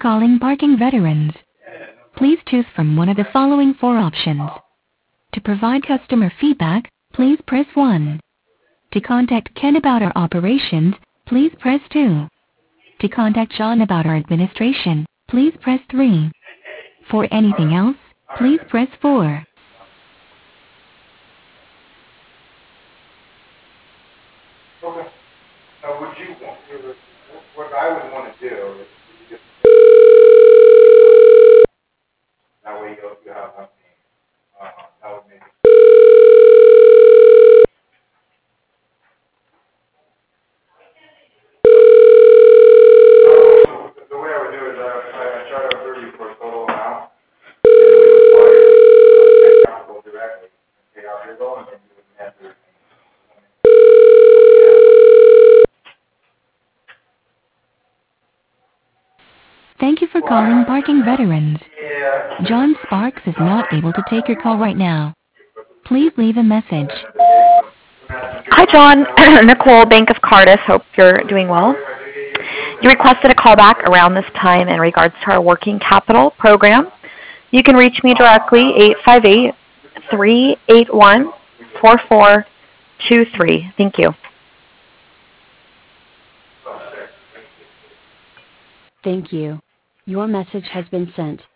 calling Barking Veterans. Please choose from one of the following four options. To provide customer feedback, please press 1. To contact Ken about our operations, please press 2. To contact John about our administration, please press 3. For anything else, please press 4. Okay. Now, would you want, what I would want to do is just, that way you have one name. That would make it. The way I would do it is I try to approve you for a total amount, and we would wire capital directly and pay out your bill, and then you would net your name. Thank you for calling Barking Veterans. Yeah. John Sparks is not able to take your call right now. Please leave a message. Hi, John. Nicole, Bank of Cardiff. Hope you're doing well. You requested a call back around this time in regards to our working capital program. You can reach me directly, 858-381-4423. Thank you. Thank you. Your message has been sent.